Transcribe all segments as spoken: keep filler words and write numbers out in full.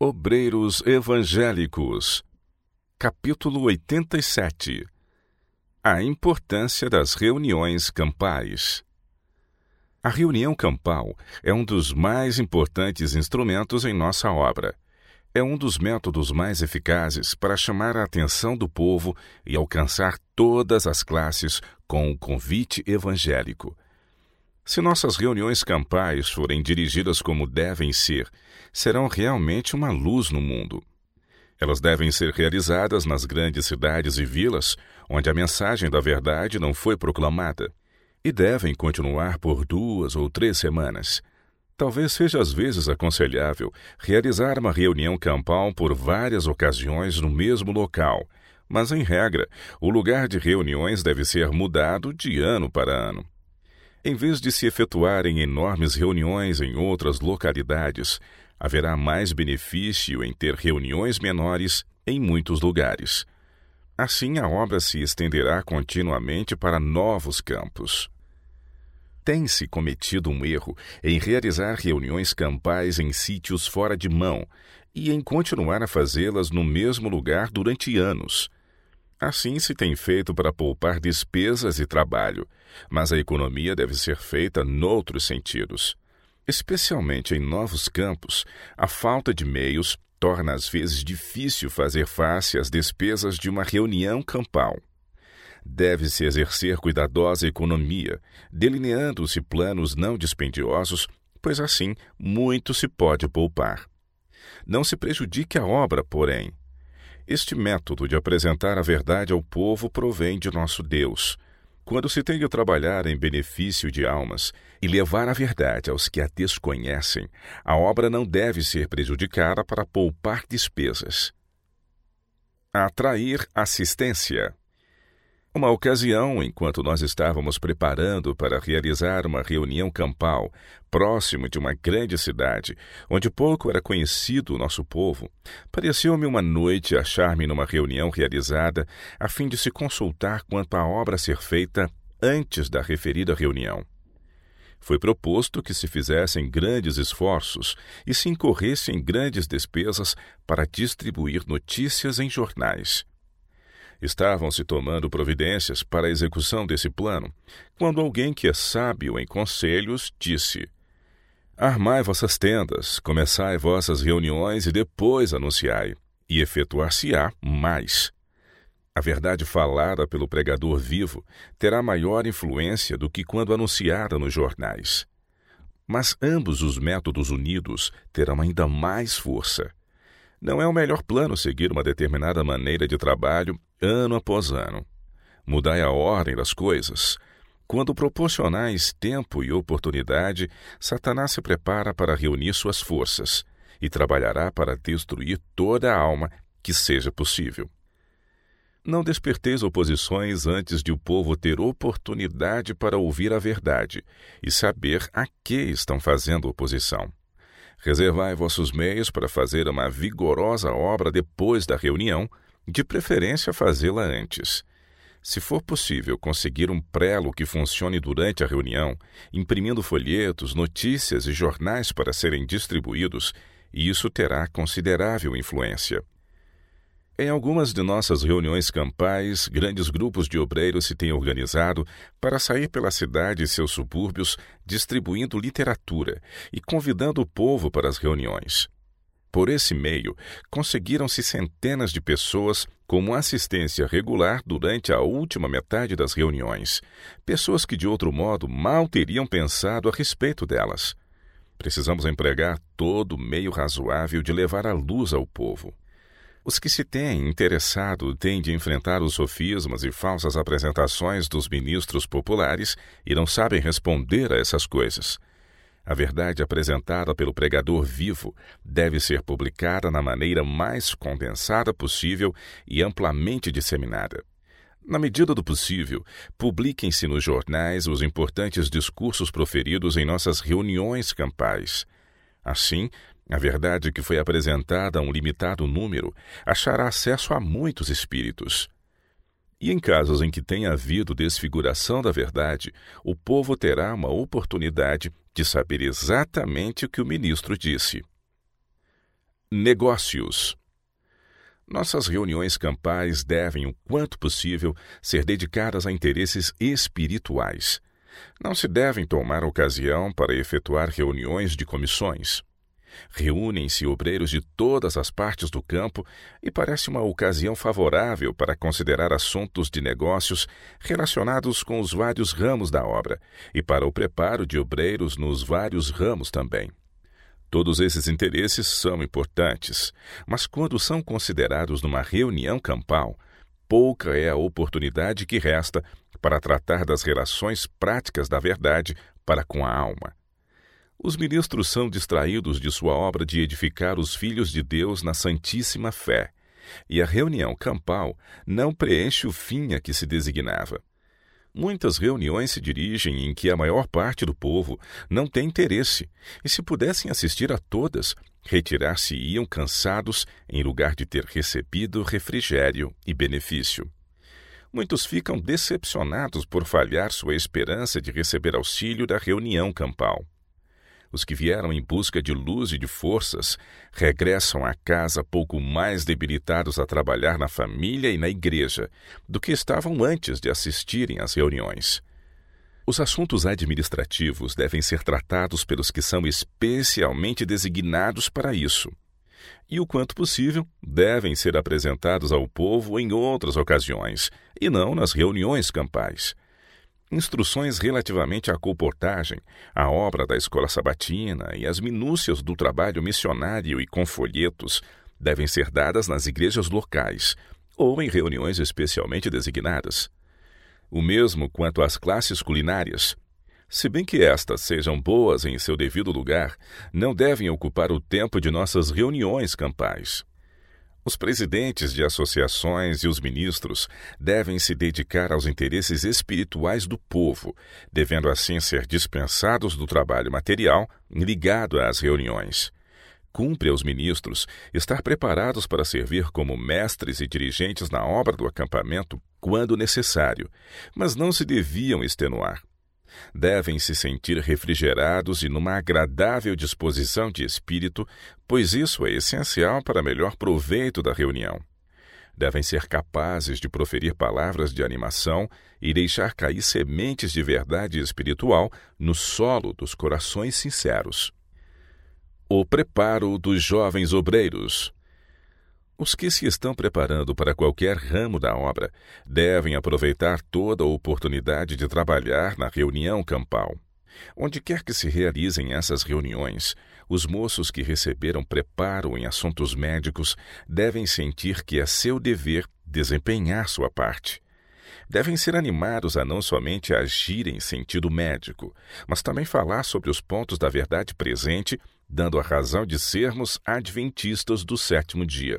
Obreiros Evangélicos. Capítulo oitenta e sete. A importância das reuniões campais. A reunião campal é um dos mais importantes instrumentos em nossa obra. É um dos métodos mais eficazes para chamar a atenção do povo e alcançar todas as classes com o convite evangélico. Se nossas reuniões campais forem dirigidas como devem ser, serão realmente uma luz no mundo. Elas devem ser realizadas nas grandes cidades e vilas, onde a mensagem da verdade não foi proclamada, e devem continuar por duas ou três semanas. Talvez seja às vezes aconselhável realizar uma reunião campal por várias ocasiões no mesmo local, mas, em regra, o lugar de reuniões deve ser mudado de ano para ano. Em vez de se efetuarem enormes reuniões em outras localidades, haverá mais benefício em ter reuniões menores em muitos lugares. Assim, a obra se estenderá continuamente para novos campos. Tem-se cometido um erro em realizar reuniões campais em sítios fora de mão e em continuar a fazê-las no mesmo lugar durante anos. Assim se tem feito para poupar despesas e trabalho, mas a economia deve ser feita noutros sentidos. Especialmente em novos campos, a falta de meios torna às vezes difícil fazer face às despesas de uma reunião campal. Deve-se exercer cuidadosa economia, delineando-se planos não dispendiosos, pois assim muito se pode poupar. Não se prejudique a obra, porém. Este método de apresentar a verdade ao povo provém de nosso Deus. Quando se tem de trabalhar em benefício de almas e levar a verdade aos que a desconhecem, a obra não deve ser prejudicada para poupar despesas. Atrair assistência. Uma ocasião, enquanto nós estávamos preparando para realizar uma reunião campal próximo de uma grande cidade, onde pouco era conhecido o nosso povo, pareceu-me uma noite achar-me numa reunião realizada a fim de se consultar quanto à obra a ser feita antes da referida reunião. Foi proposto que se fizessem grandes esforços e se incorressem grandes despesas para distribuir notícias em jornais. Estavam-se tomando providências para a execução desse plano, quando alguém que é sábio em conselhos disse: Armai vossas tendas, começai vossas reuniões e depois anunciai, e efetuar-se-á mais. A verdade falada pelo pregador vivo terá maior influência do que quando anunciada nos jornais. Mas ambos os métodos unidos terão ainda mais força. Não é o melhor plano seguir uma determinada maneira de trabalho ano após ano. Mudai a ordem das coisas. Quando proporcionais tempo e oportunidade, Satanás se prepara para reunir suas forças e trabalhará para destruir toda a alma que seja possível. Não desperteis oposições antes de o povo ter oportunidade para ouvir a verdade e saber a que estão fazendo oposição. Reservai vossos meios para fazer uma vigorosa obra depois da reunião, de preferência fazê-la antes. Se for possível conseguir um prelo que funcione durante a reunião, imprimindo folhetos, notícias e jornais para serem distribuídos, isso terá considerável influência. Em algumas de nossas reuniões campais, grandes grupos de obreiros se têm organizado para sair pela cidade e seus subúrbios distribuindo literatura e convidando o povo para as reuniões. Por esse meio, conseguiram-se centenas de pessoas como assistência regular durante a última metade das reuniões, pessoas que de outro modo mal teriam pensado a respeito delas. Precisamos empregar todo meio razoável de levar a luz ao povo. Os que se têm interessado têm de enfrentar os sofismas e falsas apresentações dos ministros populares e não sabem responder a essas coisas. A verdade apresentada pelo pregador vivo deve ser publicada na maneira mais condensada possível e amplamente disseminada. Na medida do possível, publiquem-se nos jornais os importantes discursos proferidos em nossas reuniões campais. Assim, a verdade que foi apresentada a um limitado número achará acesso a muitos espíritos. E em casos em que tenha havido desfiguração da verdade, o povo terá uma oportunidade de saber exatamente o que o ministro disse. Negócios. Nossas reuniões campais devem, o quanto possível, ser dedicadas a interesses espirituais. Não se devem tomar ocasião para efetuar reuniões de comissões. Reúnem-se obreiros de todas as partes do campo e parece uma ocasião favorável para considerar assuntos de negócios relacionados com os vários ramos da obra e para o preparo de obreiros nos vários ramos também. Todos esses interesses são importantes, mas quando são considerados numa reunião campal, pouca é a oportunidade que resta para tratar das relações práticas da verdade para com a alma. Os ministros são distraídos de sua obra de edificar os filhos de Deus na santíssima fé, e a reunião campal não preenche o fim a que se designava. Muitas reuniões se dirigem em que a maior parte do povo não tem interesse, e se pudessem assistir a todas, retirar-se-iam cansados em lugar de ter recebido refrigério e benefício. Muitos ficam decepcionados por falhar sua esperança de receber auxílio da reunião campal. Os que vieram em busca de luz e de forças regressam à casa pouco mais debilitados a trabalhar na família e na igreja do que estavam antes de assistirem às reuniões. Os assuntos administrativos devem ser tratados pelos que são especialmente designados para isso, e, o quanto possível, devem ser apresentados ao povo em outras ocasiões, e não nas reuniões campais. Instruções relativamente à colportagem, à obra da escola sabatina e às minúcias do trabalho missionário e com folhetos devem ser dadas nas igrejas locais ou em reuniões especialmente designadas. O mesmo quanto às classes culinárias. Se bem que estas sejam boas em seu devido lugar, não devem ocupar o tempo de nossas reuniões campais. Os presidentes de associações e os ministros devem se dedicar aos interesses espirituais do povo, devendo assim ser dispensados do trabalho material ligado às reuniões. Cumpre aos ministros estar preparados para servir como mestres e dirigentes na obra do acampamento quando necessário, mas não se deviam extenuar. Devem se sentir refrigerados e numa agradável disposição de espírito, pois isso é essencial para melhor proveito da reunião. Devem ser capazes de proferir palavras de animação e deixar cair sementes de verdade espiritual no solo dos corações sinceros. O preparo dos jovens obreiros. Os que se estão preparando para qualquer ramo da obra devem aproveitar toda a oportunidade de trabalhar na reunião campal. Onde quer que se realizem essas reuniões, os moços que receberam preparo em assuntos médicos devem sentir que é seu dever desempenhar sua parte. Devem ser animados a não somente agir em sentido médico, mas também falar sobre os pontos da verdade presente, dando a razão de sermos adventistas do sétimo dia.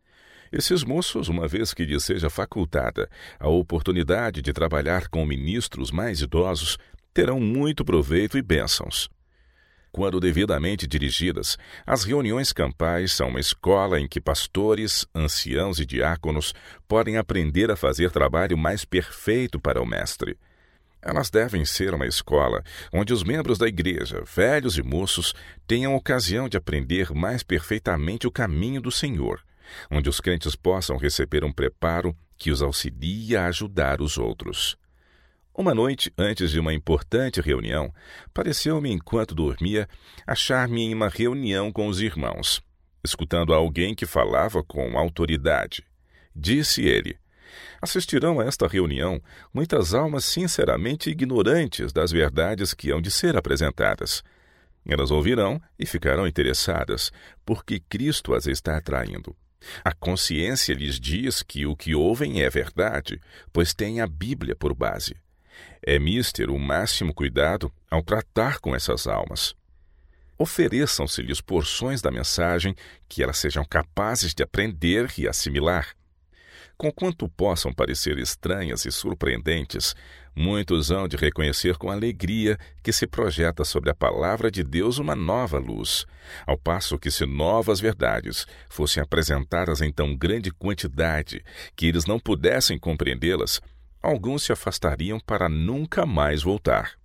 Esses moços, uma vez que lhes seja facultada a oportunidade de trabalhar com ministros mais idosos, terão muito proveito e bênçãos. Quando devidamente dirigidas, as reuniões campais são uma escola em que pastores, anciãos e diáconos podem aprender a fazer trabalho mais perfeito para o mestre. Elas devem ser uma escola onde os membros da igreja, velhos e moços, tenham ocasião de aprender mais perfeitamente o caminho do Senhor, onde os crentes possam receber um preparo que os auxilie a ajudar os outros. Uma noite, antes de uma importante reunião, pareceu-me, enquanto dormia, achar-me em uma reunião com os irmãos, escutando alguém que falava com autoridade. Disse ele: assistirão a esta reunião muitas almas sinceramente ignorantes das verdades que hão de ser apresentadas. Elas ouvirão e ficarão interessadas, porque Cristo as está atraindo. A consciência lhes diz que o que ouvem é verdade, pois tem a Bíblia por base. É mister o máximo cuidado ao tratar com essas almas. Ofereçam-se-lhes porções da mensagem que elas sejam capazes de aprender e assimilar. Conquanto possam parecer estranhas e surpreendentes, muitos hão de reconhecer com alegria que se projeta sobre a palavra de Deus uma nova luz, ao passo que se novas verdades fossem apresentadas em tão grande quantidade que eles não pudessem compreendê-las, alguns se afastariam para nunca mais voltar.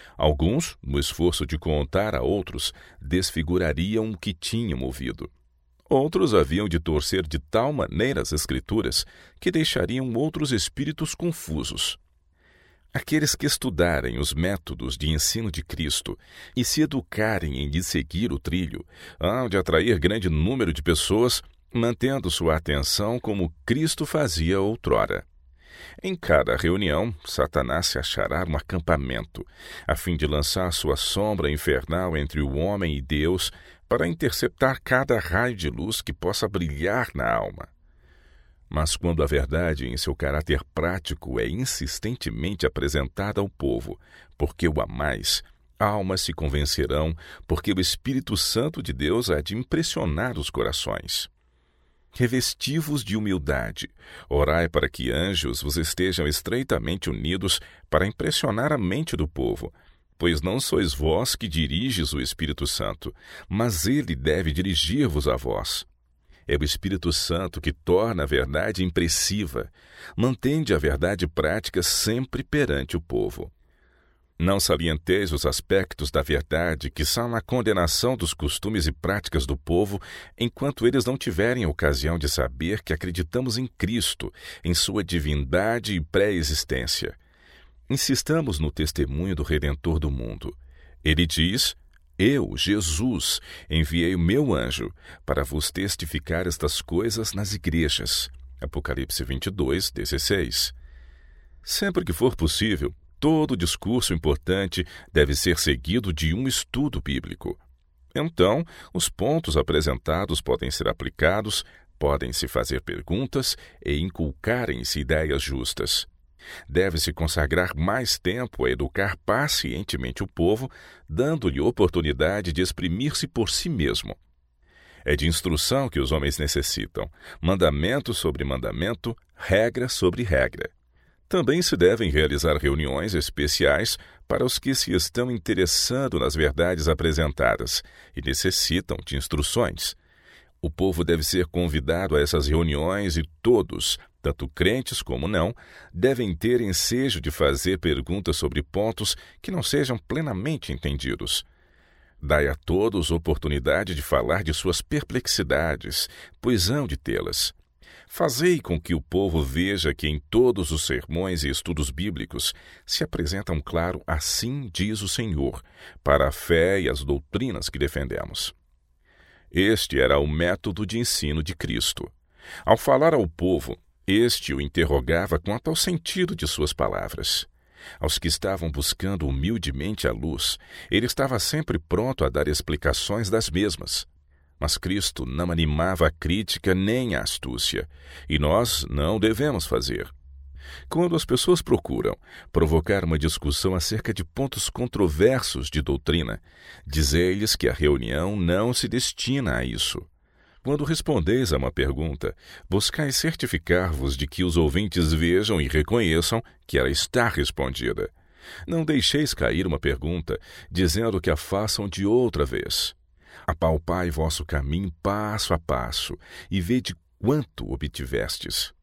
Alguns, no esforço de contar a outros, desfigurariam o que tinham ouvido. Outros haviam de torcer de tal maneira as Escrituras que deixariam outros espíritos confusos. Aqueles que estudarem os métodos de ensino de Cristo e se educarem em lhe seguir o trilho, hão de atrair grande número de pessoas, mantendo sua atenção como Cristo fazia outrora. Em cada reunião, Satanás se achará um acampamento, a fim de lançar sua sombra infernal entre o homem e Deus, para interceptar cada raio de luz que possa brilhar na alma. Mas quando a verdade em seu caráter prático é insistentemente apresentada ao povo, porque o amais, almas se convencerão, porque o Espírito Santo de Deus há de impressionar os corações. Revesti-vos de humildade, orai para que anjos vos estejam estreitamente unidos para impressionar a mente do povo, pois não sois vós que diriges o Espírito Santo, mas ele deve dirigir-vos a vós. É o Espírito Santo que torna a verdade impressiva, mantende a verdade prática sempre perante o povo. Não salienteis os aspectos da verdade que são a condenação dos costumes e práticas do povo, enquanto eles não tiverem ocasião de saber que acreditamos em Cristo, em sua divindade e pré-existência. Insistamos no testemunho do Redentor do mundo. Ele diz: Eu, Jesus, enviei o meu anjo para vos testificar estas coisas nas igrejas. Apocalipse vinte e dois, dezesseis. Sempre que for possível, todo discurso importante deve ser seguido de um estudo bíblico. Então, os pontos apresentados podem ser aplicados, podem-se fazer perguntas e inculcarem-se ideias justas. Deve-se consagrar mais tempo a educar pacientemente o povo, dando-lhe oportunidade de exprimir-se por si mesmo. É de instrução que os homens necessitam, mandamento sobre mandamento, regra sobre regra. Também se devem realizar reuniões especiais para os que se estão interessando nas verdades apresentadas e necessitam de instruções. O povo deve ser convidado a essas reuniões e todos, tanto crentes como não, devem ter ensejo de fazer perguntas sobre pontos que não sejam plenamente entendidos. Dai a todos oportunidade de falar de suas perplexidades, pois hão de tê-las. Fazei com que o povo veja que em todos os sermões e estudos bíblicos se apresenta um claro "assim diz o Senhor" para a fé e as doutrinas que defendemos. Este era o método de ensino de Cristo. Ao falar ao povo, este o interrogava quanto ao sentido de suas palavras. Aos que estavam buscando humildemente a luz, ele estava sempre pronto a dar explicações das mesmas. Mas Cristo não animava a crítica nem a astúcia, e nós não devemos fazer. Quando as pessoas procuram provocar uma discussão acerca de pontos controversos de doutrina, dizei-lhes que a reunião não se destina a isso. Quando respondeis a uma pergunta, buscai certificar-vos de que os ouvintes vejam e reconheçam que ela está respondida. Não deixeis cair uma pergunta, dizendo que a façam de outra vez. Apalpai vosso caminho passo a passo, e vede quanto obtivestes.